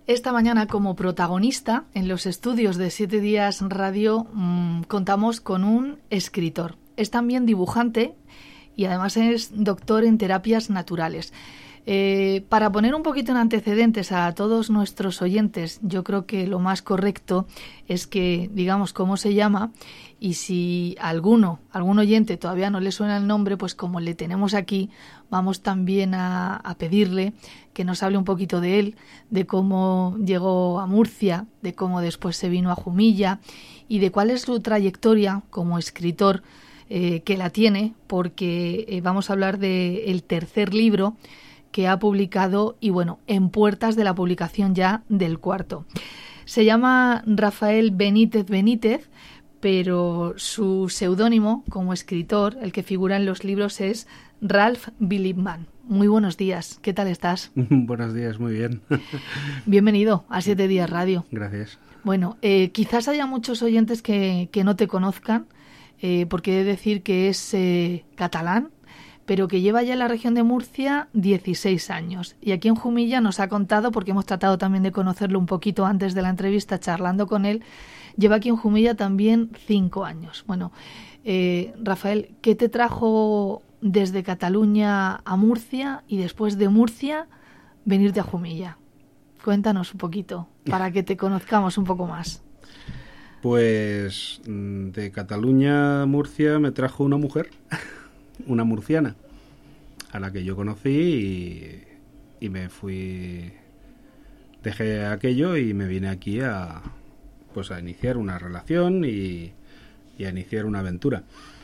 Esta mañana, como protagonista, en los estudios de 7 Días Radio, contamos con un escritor. Es también dibujante y además es doctor en terapias naturales. Para poner un poquito en antecedentes a todos nuestros oyentes, yo creo que lo más correcto es que digamos cómo se llama, y si algún oyente todavía no le suena el nombre, pues como le tenemos aquí, vamos también a pedirle que nos hable un poquito de él, de cómo llegó a Murcia, de cómo después se vino a Jumilla y de cuál es su trayectoria como escritor, que la tiene, porque vamos a hablar del tercer libro que ha publicado y bueno, en puertas de la publicación ya del cuarto. Se llama Rafael Benítez, pero su seudónimo como escritor, el que figura en los libros, es Ralph Bilibman. Muy buenos días, ¿qué tal estás? Buenos días, muy bien. Bienvenido a 7 Días Radio. Gracias. Bueno, quizás haya muchos oyentes que no te conozcan, porque he de decir que es catalán, pero que lleva ya en la región de Murcia 16 años. Y aquí en Jumilla nos ha contado, porque hemos tratado también de conocerlo un poquito antes de la entrevista, charlando con él, lleva aquí en Jumilla también 5 años. Bueno, Rafael, ¿qué te trajo desde Cataluña a Murcia y después de Murcia venirte a Jumilla? Cuéntanos un poquito, para que te conozcamos un poco más. Pues de Cataluña a Murcia me trajo una mujer, una murciana, a la que yo conocí y me fui, dejé aquello y me vine aquí a iniciar una relación y a iniciar una aventura.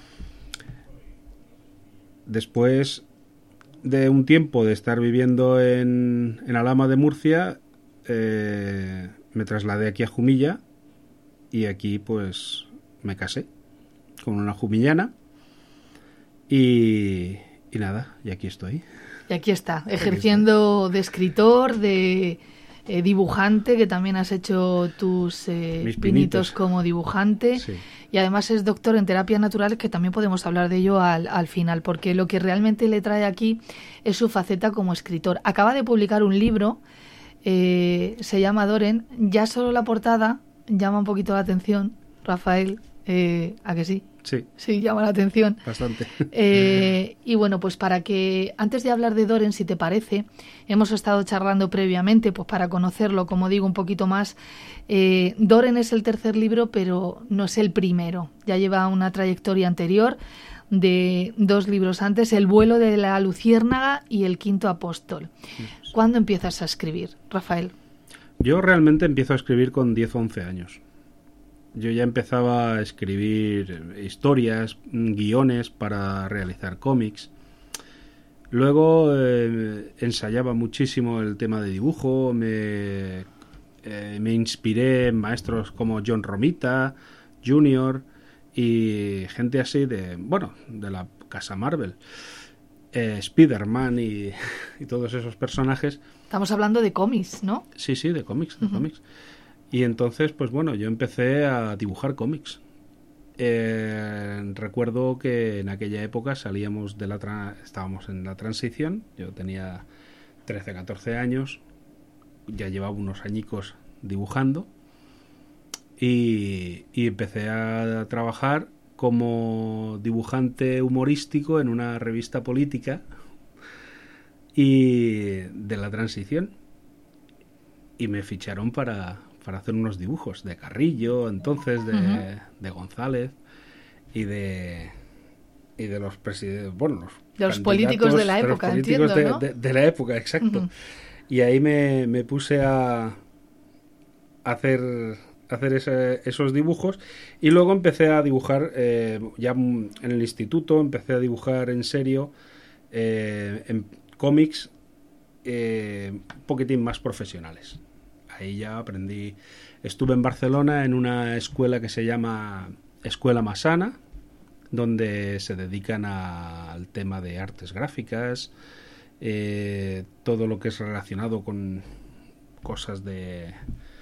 Después de un tiempo de estar viviendo en Alhama de Murcia, me trasladé aquí a Jumilla y aquí pues me casé con una jumillana y nada, y aquí estoy. Y aquí está, ejerciendo de escritor, de dibujante, que también has hecho tus pinitos como dibujante. Sí. Y además es doctor en terapias naturales, que también podemos hablar de ello al final, porque lo que realmente le trae aquí es su faceta como escritor. Acaba de publicar un libro, se llama Doren. Ya solo la portada llama un poquito la atención, Rafael, ¿a que sí? Sí. Sí, llama la atención. Bastante. Y bueno, pues para que, antes de hablar de Doren, si te parece, hemos estado charlando previamente, pues para conocerlo, como digo, un poquito más. Doren es el tercer libro, pero no es el primero. Ya lleva una trayectoria anterior de 2 libros antes, El vuelo de la luciérnaga y El quinto apóstol. ¿Cuándo empiezas a escribir, Rafael? Yo realmente empiezo a escribir con 10 o 11 años. Yo ya empezaba a escribir historias, guiones para realizar cómics. Luego ensayaba muchísimo el tema de dibujo, me inspiré en maestros como John Romita, Jr. y gente así de la casa Marvel. Spider-Man y todos esos personajes. Estamos hablando de cómics, ¿no? Sí, de cómics, cómics. Y entonces, pues bueno, yo empecé a dibujar cómics. Recuerdo que en aquella época estábamos en la transición, yo tenía 13, 14 años, ya llevaba unos añicos dibujando y empecé a trabajar como dibujante humorístico en una revista política y de la transición, y me ficharon para hacer unos dibujos de Carrillo, entonces de González y de los presidentes, los políticos de la época, los políticos entiendo, ¿no? de la época, exacto. Y ahí me puse a hacer esos dibujos, y luego empecé a dibujar ya en el instituto, empecé a dibujar en serio en cómics un poquitín más profesionales. Ahí ya aprendí. Estuve en Barcelona en una escuela que se llama Escuela Massana, donde se dedican al tema de artes gráficas, todo lo que es relacionado con cosas de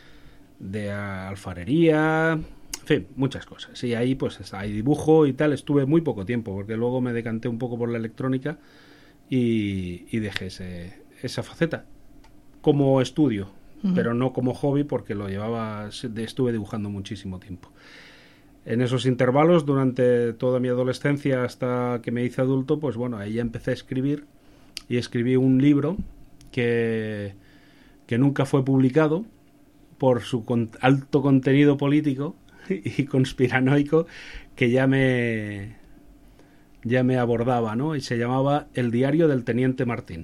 alfarería, en fin, muchas cosas. Y ahí pues hay dibujo y tal. Estuve muy poco tiempo porque luego me decanté un poco por la electrónica y dejé esa faceta como estudio. pero no como hobby porque estuve dibujando muchísimo tiempo. En esos intervalos, durante toda mi adolescencia hasta que me hice adulto, pues bueno, ahí ya empecé a escribir y escribí un libro que nunca fue publicado por su alto contenido político y conspiranoico que ya me abordaba, ¿no? Y se llamaba El diario del teniente Martín.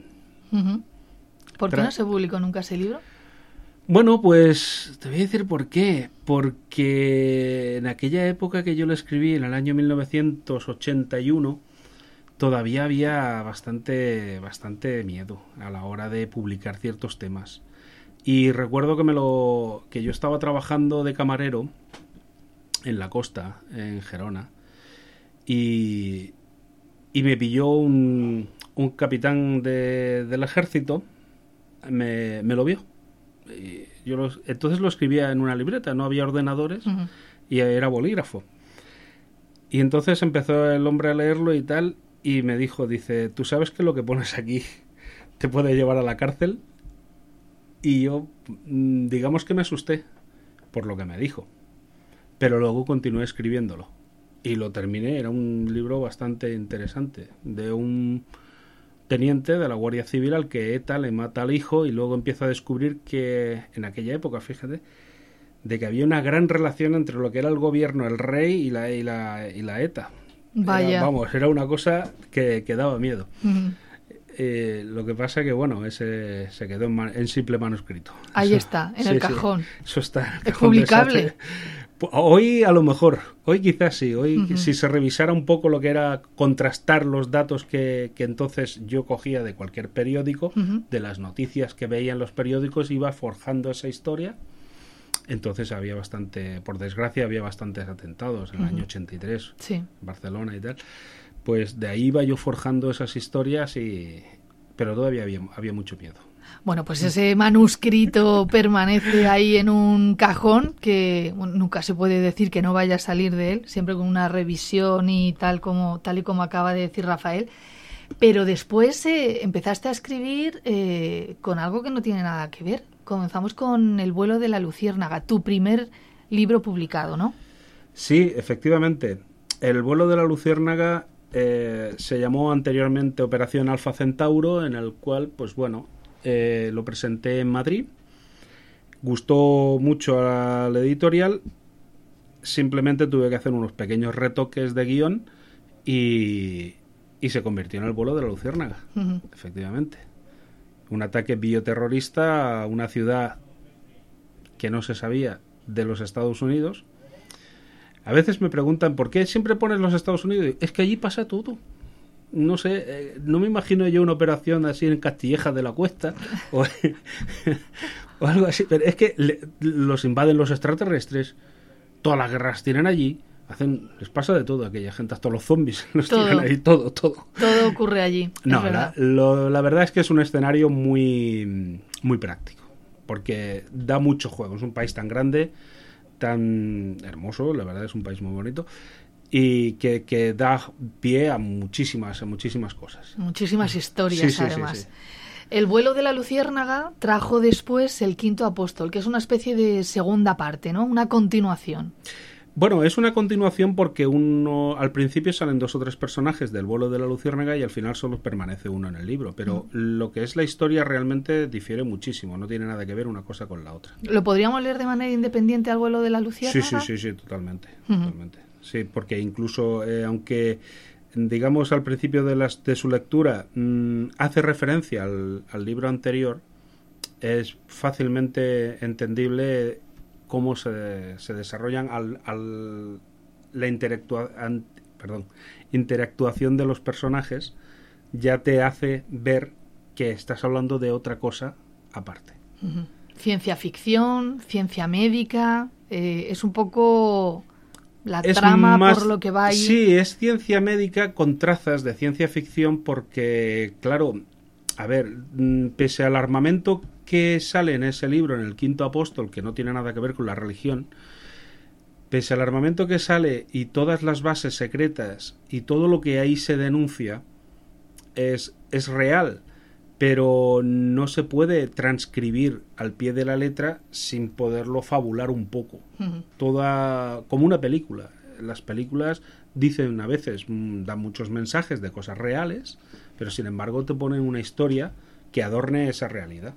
¿Por qué no se publicó nunca ese libro? Bueno, pues te voy a decir por qué. Porque en aquella época que yo lo escribí, en el año 1981, todavía había bastante miedo a la hora de publicar ciertos temas. Y recuerdo que yo estaba trabajando de camarero en la costa, en Gerona, y me pilló un capitán del ejército, me lo vio. Y entonces lo escribía en una libreta, no había ordenadores y era bolígrafo. Y entonces empezó el hombre a leerlo y tal, y me dice, ¿tú sabes que lo que pones aquí te puede llevar a la cárcel? Y yo, digamos que me asusté por lo que me dijo, pero luego continué escribiéndolo y lo terminé. Era un libro bastante interesante de un teniente de la Guardia Civil al que ETA le mata al hijo, y luego empieza a descubrir que en aquella época, fíjate, de que había una gran relación entre lo que era el gobierno, el rey y la ETA. Vaya. Era una cosa que daba miedo. Lo que pasa que, bueno, ese se quedó en simple manuscrito. Ahí está, en el cajón. Eso está en el ¿Es cajón. publicable? Hoy a lo mejor, hoy quizás sí, si se revisara un poco lo que era contrastar los datos que entonces yo cogía de cualquier periódico, de las noticias que veía en los periódicos, iba forjando esa historia. Entonces por desgracia había bastantes atentados en el año 83, en Barcelona y tal. Pues de ahí iba yo forjando esas historias, pero todavía había mucho miedo. Bueno, pues ese manuscrito permanece ahí en un cajón que nunca se puede decir que no vaya a salir de él, siempre con una revisión y tal y como acaba de decir Rafael. Pero después empezaste a escribir con algo que no tiene nada que ver. Comenzamos con El vuelo de la luciérnaga, tu primer libro publicado, ¿no? Sí, efectivamente. El vuelo de la luciérnaga se llamó anteriormente Operación Alfa Centauro, en el cual, pues bueno, lo presenté en Madrid. Gustó mucho a la editorial. Simplemente tuve que hacer unos pequeños retoques de guión y se convirtió en El vuelo de la luciérnaga, efectivamente. Un ataque bioterrorista a una ciudad que no se sabía de los Estados Unidos. A veces me preguntan ¿por qué siempre pones los Estados Unidos? Es que allí pasa todo. No sé, no me imagino yo una operación así en Castilleja de la Cuesta o algo así, pero es que los invaden los extraterrestres, todas las guerras tienen allí, les pasa de todo a aquella gente, hasta los zombies los tienen ahí, todo. Todo ocurre allí. No, la verdad es que es un escenario muy, muy práctico, porque da mucho juego. Es un país tan grande, tan hermoso, la verdad es un país muy bonito, y que da pie a muchísimas cosas. Muchísimas historias, además. Sí. El vuelo de la luciérnaga trajo después El quinto apóstol, que es una especie de segunda parte, ¿no? Una continuación. Bueno, es una continuación porque al principio salen 2 o 3 personajes del vuelo de la luciérnaga y al final solo permanece uno en el libro, pero lo que es la historia realmente difiere muchísimo, no tiene nada que ver una cosa con la otra. ¿Lo podríamos leer de manera independiente al vuelo de la luciérnaga? Sí, totalmente. Sí, porque incluso aunque digamos al principio de su lectura hace referencia al libro anterior, es fácilmente entendible cómo se desarrollan la interactuación de los personajes. Ya te hace ver que estás hablando de otra cosa aparte. Ciencia ficción, ciencia médica, es un poco la trama más, por lo que va ahí. Sí, es ciencia médica con trazas de ciencia ficción porque, claro, a ver, pese al armamento que sale en ese libro, en El quinto apóstol, que no tiene nada que ver con la religión, pese al armamento que sale y todas las bases secretas y todo lo que ahí se denuncia es real, pero no se puede transcribir al pie de la letra sin poderlo fabular un poco. Toda como una película. Las películas dicen a veces, dan muchos mensajes de cosas reales, pero sin embargo te ponen una historia que adorne esa realidad.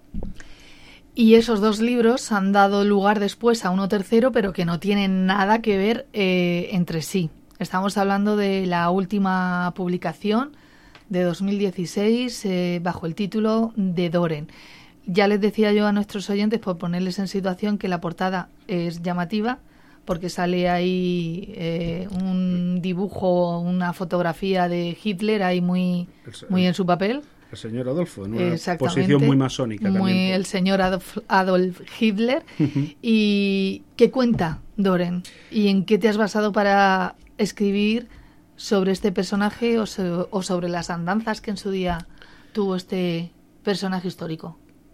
Y esos dos libros han dado lugar después a uno tercero, pero que no tienen nada que ver entre sí. Estamos hablando de la última publicación de 2016 bajo el título de Doren. Ya les decía yo a nuestros oyentes, por ponerles en situación, que la portada es llamativa, porque sale ahí un dibujo, una fotografía de Hitler ahí muy en su papel. El señor Adolfo, en una posición muy masónica también. El señor Adolf Hitler. ¿Y qué cuenta Doren? ¿Y en qué te has basado para escribir sobre este personaje o sobre las andanzas que en su día tuvo este personaje histórico?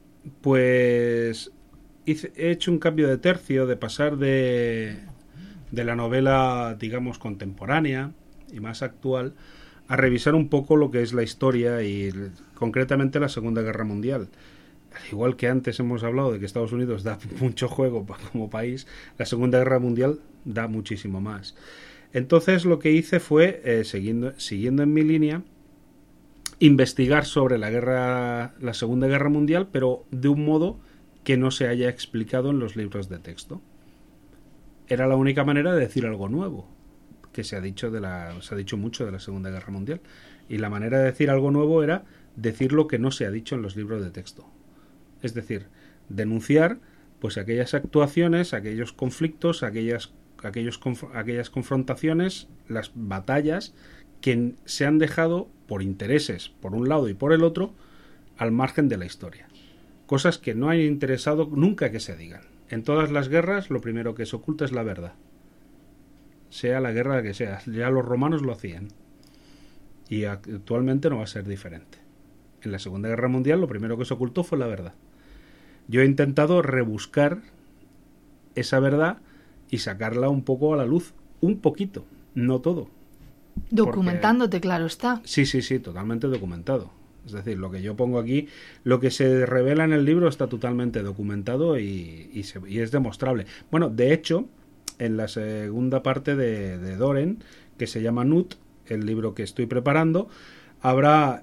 Pues he hecho un cambio de tercio, de pasar de la novela, digamos, contemporánea y más actual, a revisar un poco lo que es la historia y concretamente la Segunda Guerra Mundial. Igual que antes hemos hablado de que Estados Unidos da mucho juego como país, la Segunda Guerra Mundial da muchísimo más. Entonces lo que hice fue, siguiendo en mi línea, investigar sobre la Segunda Guerra Mundial, pero de un modo que no se haya explicado en los libros de texto. Era la única manera de decir algo nuevo, que se ha dicho mucho de la Segunda Guerra Mundial. Y la manera de decir algo nuevo era decir lo que no se ha dicho en los libros de texto. Es decir, denunciar pues aquellas actuaciones, aquellos conflictos, aquellas confrontaciones, las batallas que se han dejado por intereses, por un lado y por el otro, al margen de la historia. Cosas que no han interesado nunca que se digan. En todas las guerras lo primero que se oculta es la verdad. Sea la guerra que sea. Ya los romanos lo hacían. Y actualmente no va a ser diferente. En la Segunda Guerra Mundial lo primero que se ocultó fue la verdad. Yo he intentado rebuscar esa verdad y sacarla un poco a la luz. Un poquito, no todo. Documentándote, claro está. Sí, totalmente documentado. Es decir, lo que yo pongo aquí, lo que se revela en el libro está totalmente documentado y es demostrable. Bueno, de hecho, en la segunda parte de Doren, que se llama Nut, el libro que estoy preparando, habrá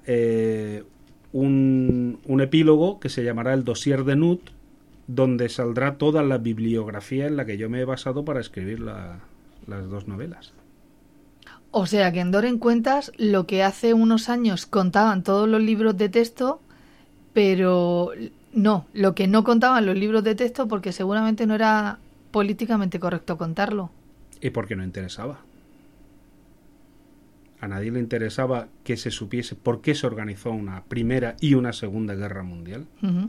un epílogo que se llamará el dossier de Nut, donde saldrá toda la bibliografía en la que yo me he basado para escribir las dos novelas. O sea que en Doren cuentas lo que hace unos años contaban todos los libros de texto, pero no, lo que no contaban los libros de texto porque seguramente no era políticamente correcto contarlo. Y porque no interesaba. A nadie le interesaba que se supiese por qué se organizó una primera y una segunda guerra mundial. Uh-huh.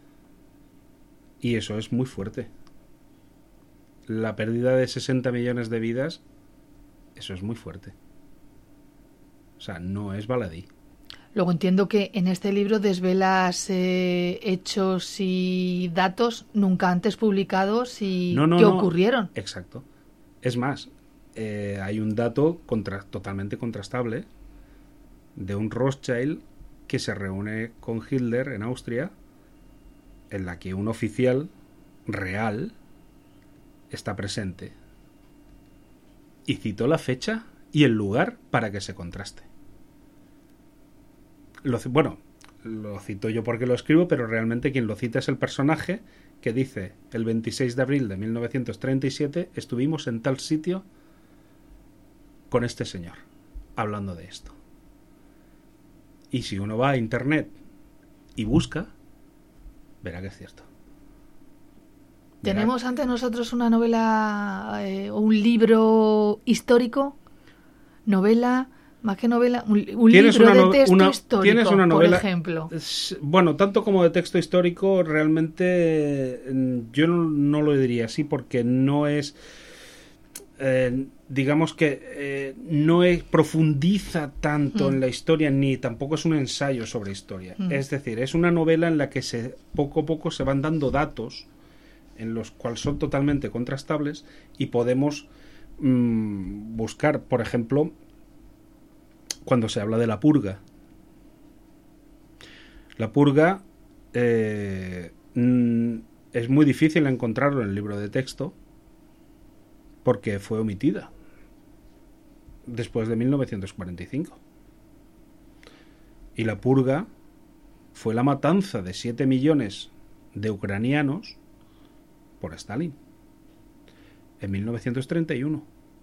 Y eso es muy fuerte. La pérdida de 60 millones de vidas, eso es muy fuerte. O sea, no es baladí. Luego entiendo que en este libro desvelas hechos y datos nunca antes publicados y que ocurrieron. Exacto. Es más, hay un dato totalmente contrastable de un Rothschild que se reúne con Hitler en Austria, en la que un oficial real está presente. Y citó la fecha y el lugar para que se contraste. Lo cito yo porque lo escribo, pero realmente quien lo cita es el personaje que dice: el 26 de abril de 1937 estuvimos en tal sitio con este señor, hablando de esto. Y si uno va a internet y busca, verá que es cierto. ¿Tenemos ante nosotros una novela o un libro histórico? ¿Novela? Más que novela, un libro de texto histórico, ¿tienes una novela, por ejemplo? Bueno, tanto como de texto histórico, realmente yo no lo diría así, porque no es... digamos que no profundiza tanto en la historia, ni tampoco es un ensayo sobre historia. Es decir, es una novela en la que poco a poco se van dando datos en los cuales son totalmente contrastables y podemos buscar, por ejemplo, cuando se habla de la purga. La purga es muy difícil encontrarlo en el libro de texto porque fue omitida después de 1945. Y la purga fue la matanza de 7 millones de ucranianos por Stalin en 1931.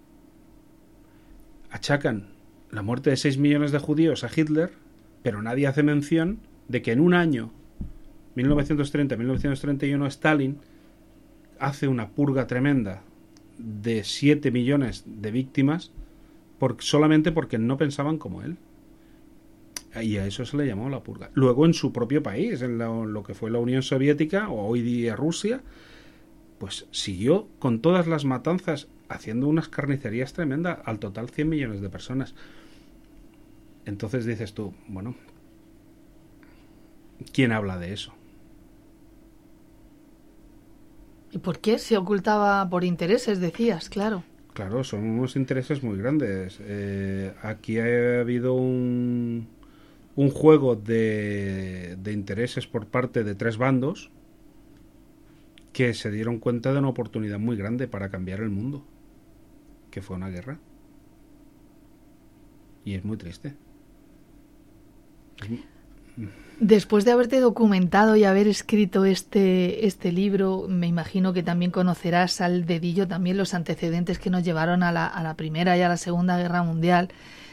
Achacan la muerte de 6 millones de judíos a Hitler, pero nadie hace mención de que en un año, 1930-1931, Stalin hace una purga tremenda de 7 millones de víctimas solamente porque no pensaban como él. Y a eso se le llamó la purga. Luego en su propio país, en lo que fue la Unión Soviética, o hoy día Rusia, pues siguió con todas las matanzas, haciendo unas carnicerías tremendas, al total 100 millones de personas. Entonces dices tú, bueno, ¿quién habla de eso? ¿Y por qué se ocultaba? Por intereses, decías, claro. Claro, son unos intereses muy grandes. Aquí ha habido un juego de intereses por parte de 3 bandos que se dieron cuenta de una oportunidad muy grande para cambiar el mundo, que fue una guerra. Y es muy triste. Después de haberte documentado y haber escrito este libro, me imagino que también conocerás al dedillo también los antecedentes que nos llevaron a la Primera y a la Segunda Guerra Mundial.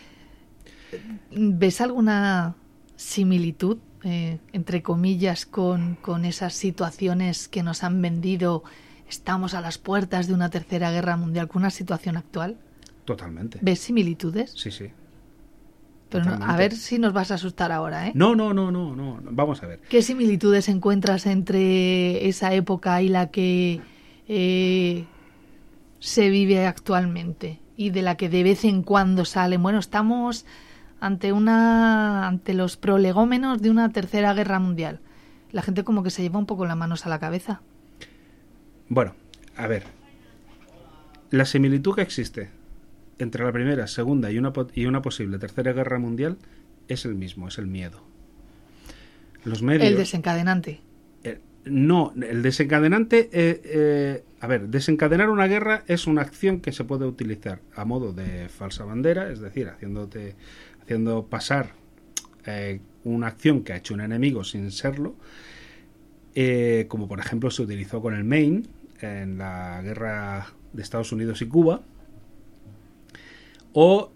¿Ves alguna similitud, entre comillas, con esas situaciones que nos han vendido? Estamos a las puertas de una Tercera Guerra Mundial, con una situación actual. Totalmente. ¿Ves similitudes? Sí, sí. Pero no, a ver si nos vas a asustar ahora, ¿eh? No. Vamos a ver. ¿Qué similitudes encuentras entre esa época y la que se vive actualmente? Y de la que de vez en cuando salen. Bueno, estamos ante los prolegómenos de una Tercera Guerra Mundial. La gente como que se lleva un poco las manos a la cabeza. Bueno, a ver. La similitud que existe entre la Primera, Segunda y una posible Tercera Guerra Mundial es el mismo, es el miedo. Los medios, el desencadenante. No, el desencadenante... a ver, desencadenar una guerra es una acción que se puede utilizar a modo de falsa bandera, es decir, haciendo pasar una acción que ha hecho un enemigo sin serlo, como por ejemplo se utilizó con el Maine en la guerra de Estados Unidos y Cuba, o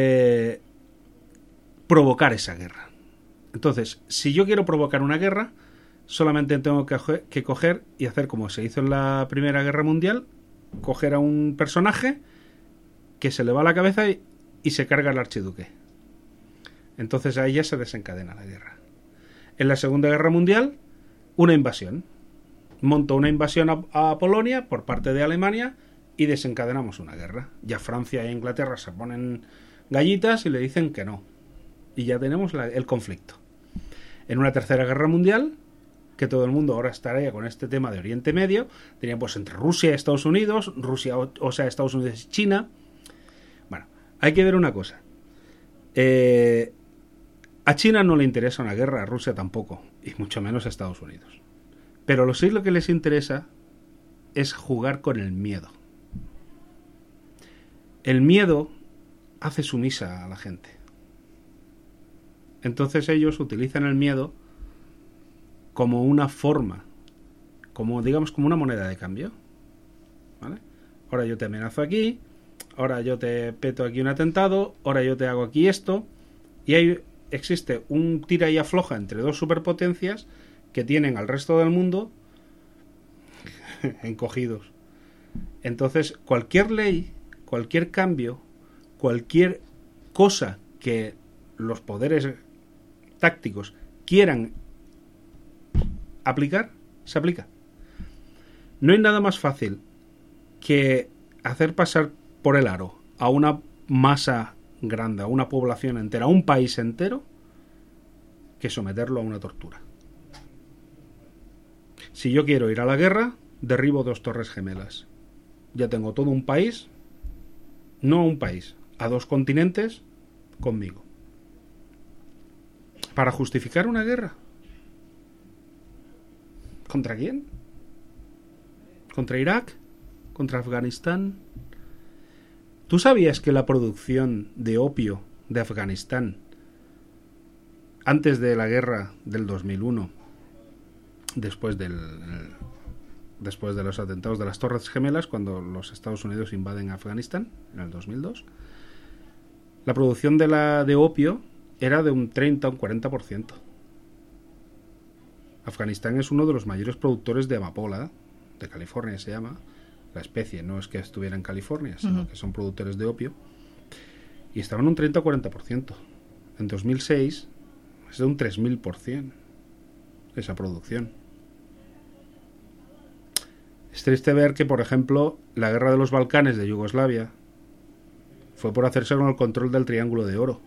provocar esa guerra. Entonces, si yo quiero provocar una guerra, solamente tengo que coger y hacer como se hizo en la Primera Guerra Mundial, coger a un personaje que se le va a la cabeza y se carga al archiduque. Entonces ahí ya se desencadena la guerra. En la Segunda Guerra Mundial, una invasión. Monto una invasión a Polonia por parte de Alemania y desencadenamos una guerra. Ya Francia e Inglaterra se ponen gallitas y le dicen que no. Y ya tenemos el conflicto. En una Tercera Guerra Mundial, que todo el mundo ahora estaría con este tema de Oriente Medio, teníamos pues entre Rusia y Estados Unidos, Estados Unidos y China. Bueno, hay que ver una cosa. A China no le interesa una guerra, a Rusia tampoco, y mucho menos a Estados Unidos. Pero lo que les interesa es jugar con el miedo. El miedo hace sumisa a la gente. Entonces ellos utilizan el miedo como una forma, como una moneda de cambio. ¿Vale? Ahora yo te amenazo aquí, ahora yo te peto aquí un atentado, ahora yo te hago aquí esto, y ahí existe un tira y afloja entre dos superpotencias que tienen al resto del mundo encogidos. Entonces, cualquier ley, cualquier cambio, cualquier cosa que los poderes tácticos quieran aplicar, se aplica. No hay nada más fácil que hacer pasar por el aro a una masa grande, a una población entera, a un país entero, que someterlo a una tortura. Si yo quiero ir a la guerra, derribo 2 torres gemelas. Ya tengo todo un país, no un país, a 2 continentes conmigo. Para justificar una guerra. ¿Contra quién? ¿Contra Irak? ¿Contra Afganistán? ¿Tú sabías que la producción de opio de Afganistán, antes de la guerra del 2001, después de los atentados de las Torres Gemelas, cuando los Estados Unidos invaden Afganistán, en el 2002, la producción de opio era de un 30 o un 40%. Afganistán es uno de los mayores productores de amapola, de California se llama, la especie, no es que estuviera en California, sino que son productores de opio, y estaban un 30 o 40%. En 2006 es de un 3000% esa producción. Es triste ver que, por ejemplo, la guerra de los Balcanes de Yugoslavia fue por hacerse con el control del Triángulo de Oro.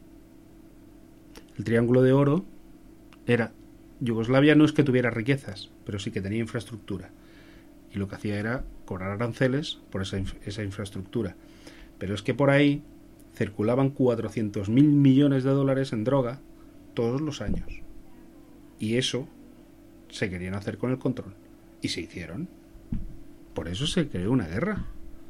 El Triángulo de Oro era... Yugoslavia no es que tuviera riquezas, pero sí que tenía infraestructura. Y lo que hacía era cobrar aranceles por esa infraestructura. Pero es que por ahí circulaban 400.000 millones de dólares en droga todos los años. Y eso se querían hacer con el control. Y se hicieron. Por eso se creó una guerra.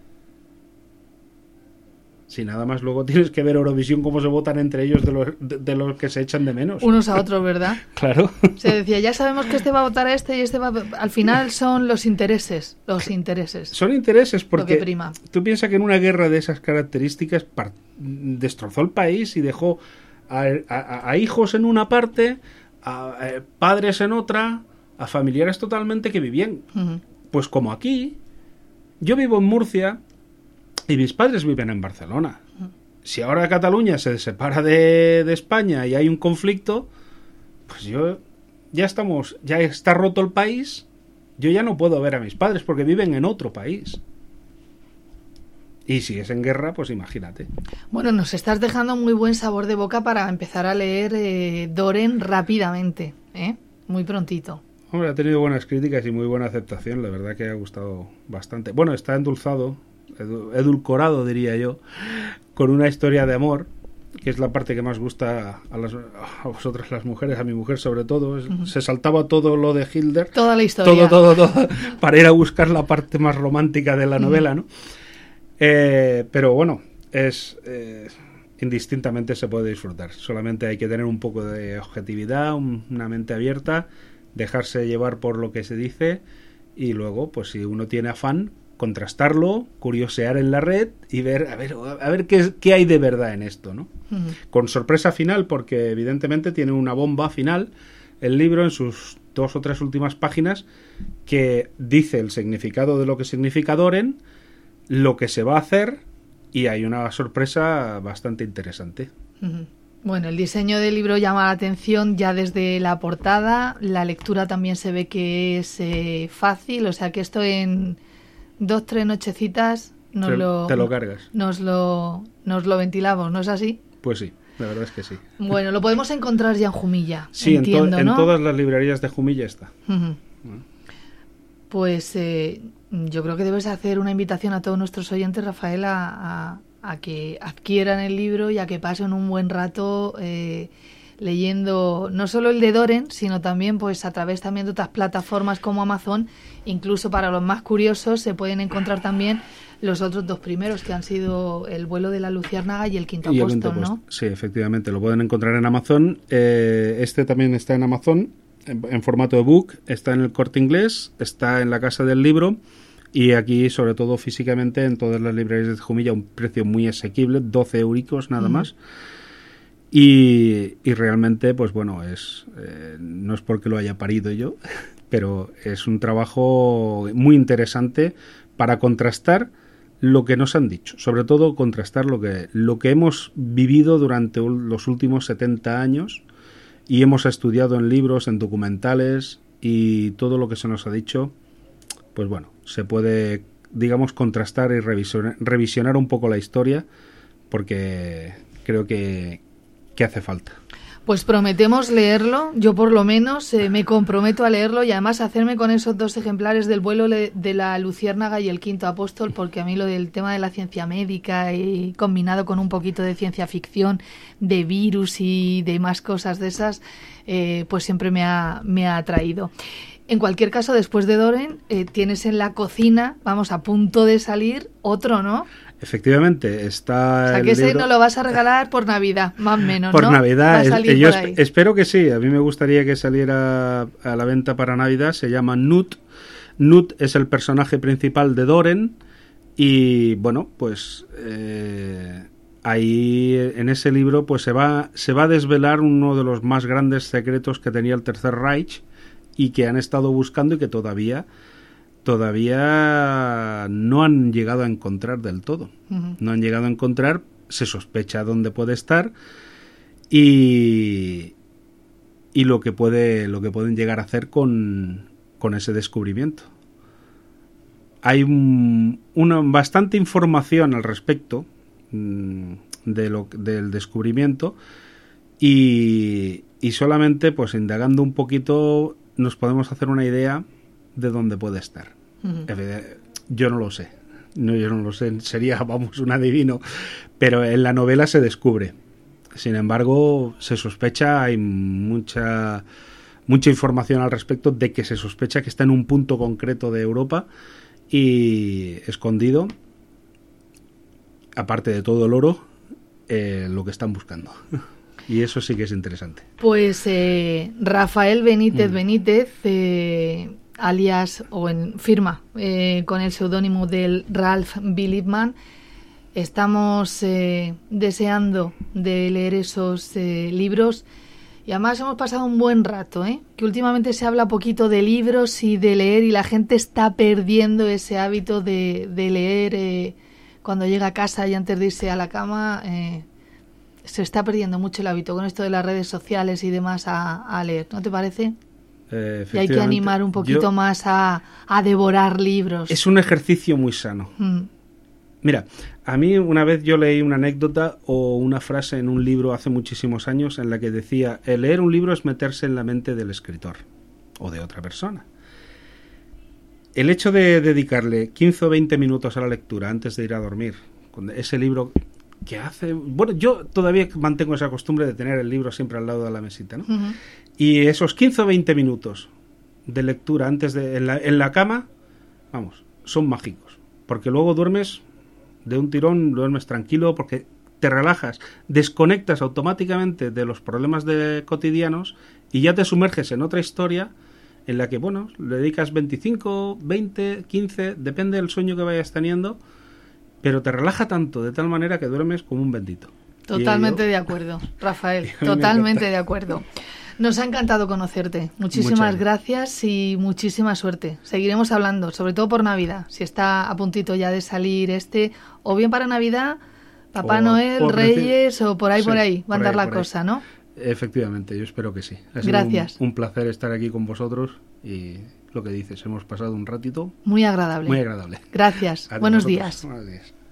Si nada más luego tienes que ver Eurovisión cómo se votan entre ellos de los que se echan de menos. Unos a otros, ¿verdad? Claro. Se decía, ya sabemos que este va a votar a este y este va a... Al final son los intereses. Los intereses. Son intereses porque lo que prima. Tú piensas que en una guerra de esas características destrozó el país y dejó a hijos en una parte, a padres en otra, a familiares totalmente que vivían. Uh-huh. Pues como aquí, yo vivo en Murcia... y mis padres viven en Barcelona. Si ahora Cataluña se separa de España y hay un conflicto, pues ya está roto el país, yo ya no puedo ver a mis padres porque viven en otro país. Y si es en guerra, pues imagínate. Bueno, nos estás dejando muy buen sabor de boca para empezar a leer Doren rápidamente, muy prontito. Hombre, ha tenido buenas críticas y muy buena aceptación, la verdad que ha gustado bastante. Bueno, está endulzado, edulcorado diría yo, con una historia de amor, que es la parte que más gusta a vosotras las mujeres, a mi mujer sobre todo. Uh-huh. Se saltaba todo lo de Hilder, toda la historia, todo para ir a buscar la parte más romántica de la novela, ¿no? Pero bueno, indistintamente se puede disfrutar, solamente hay que tener un poco de objetividad, una mente abierta, dejarse llevar por lo que se dice y luego, pues si uno tiene afán, contrastarlo, curiosear en la red y ver a ver qué hay de verdad en esto, ¿no? Uh-huh. Con sorpresa final, porque evidentemente tiene una bomba final el libro en sus 2 o 3 últimas páginas que dice el significado de lo que significa Doren, lo que se va a hacer, y hay una sorpresa bastante interesante. Uh-huh. Bueno, el diseño del libro llama la atención ya desde la portada, la lectura también se ve que es fácil, o sea que esto en 2-3 nochecitas te lo cargas. Nos lo ventilamos, ¿no es así? Pues sí, la verdad es que sí. Bueno, lo podemos encontrar ya en Jumilla. Sí, entiendo, en ¿no? todas las librerías de Jumilla está. Uh-huh. Pues yo creo que debes hacer una invitación a todos nuestros oyentes, Rafael, a que adquieran el libro y a que pasen un buen rato leyendo no solo el de Doren, sino también pues a través también de otras plataformas como Amazon. Incluso para los más curiosos se pueden encontrar también los otros 2 primeros, que han sido El vuelo de la luciérnaga y El quinto apóstol, ¿no? Sí, efectivamente, lo pueden encontrar en Amazon. Este también está en Amazon, en formato ebook, está en el Corte Inglés, está en la Casa del Libro, y aquí, sobre todo físicamente, en todas las librerías de Jumilla, un precio muy asequible, 12 euricos nada más. Y realmente, pues bueno, no es porque lo haya parido yo, pero es un trabajo muy interesante para contrastar lo que nos han dicho, sobre todo contrastar lo que hemos vivido durante los últimos 70 años y hemos estudiado en libros, en documentales, y todo lo que se nos ha dicho, pues bueno, se puede, digamos, contrastar y revisionar un poco la historia, porque creo que hace falta. Pues prometemos leerlo, yo por lo menos me comprometo a leerlo y además hacerme con esos 2 ejemplares del vuelo de la luciérnaga y El quinto apóstol, porque a mí lo del tema de la ciencia médica y combinado con un poquito de ciencia ficción, de virus y de más cosas de esas, pues siempre me ha atraído. En cualquier caso, después de Doren, tienes en la cocina, vamos, a punto de salir, otro, ¿no? Efectivamente, está. O sea, que ese no lo vas a regalar por Navidad, más o menos, por ¿no? Navidad. Yo espero que sí. A mí me gustaría que saliera a la venta para Navidad. Se llama Nut. Nut es el personaje principal de Doren. Y bueno, pues ahí en ese libro pues se va a desvelar uno de los más grandes secretos que tenía el Tercer Reich y que han estado buscando y que todavía no han llegado a encontrar del todo. Uh-huh. No han llegado a encontrar, se sospecha dónde puede estar y lo que pueden llegar a hacer con ese descubrimiento. Hay bastante información al respecto del descubrimiento y solamente pues indagando un poquito nos podemos hacer una idea de dónde puede estar. Uh-huh. Yo no lo sé. No, yo no lo sé. Sería, vamos, un adivino. Pero en la novela se descubre. Sin embargo, se sospecha, hay mucha información al respecto de que se sospecha que está en un punto concreto de Europa y escondido, aparte de todo el oro, lo que están buscando. Y eso sí que es interesante. Pues Rafael Benítez, alias o en firma con el seudónimo del Ralph Bilibman, estamos deseando de leer esos libros y además hemos pasado un buen rato, que últimamente se habla poquito de libros y de leer y la gente está perdiendo ese hábito de leer cuando llega a casa y antes de irse a la cama. Se está perdiendo mucho el hábito con esto de las redes sociales y demás a leer, ¿no te parece? Y hay que animar un poquito más a devorar libros. Es un ejercicio muy sano. Mira, a mí una vez yo leí una anécdota o una frase en un libro hace muchísimos años en la que decía, leer un libro es meterse en la mente del escritor o de otra persona. El hecho de dedicarle 15 o 20 minutos a la lectura antes de ir a dormir, con ese libro que hace... Bueno, yo todavía mantengo esa costumbre de tener el libro siempre al lado de la mesita, ¿no? Uh-huh. Y esos 15 o 20 minutos de lectura antes de en la cama, vamos, son mágicos. Porque luego duermes de un tirón, duermes tranquilo, porque te relajas, desconectas automáticamente de los problemas cotidianos y ya te sumerges en otra historia en la que, bueno, le dedicas 25, 20, 15, depende del sueño que vayas teniendo, pero te relaja tanto, de tal manera que duermes como un bendito. Totalmente de acuerdo, Rafael, totalmente de acuerdo. Nos ha encantado conocerte. Muchísimas gracias y muchísima suerte. Seguiremos hablando, sobre todo por Navidad, si está a puntito ya de salir o bien para Navidad, Papá Noel, Reyes o por ahí va a andar la cosa, ¿no? Efectivamente, yo espero que sí. Gracias. Un placer estar aquí con vosotros y lo que dices, hemos pasado un ratito muy agradable. Muy agradable. Gracias. Buenos días. Buenos días.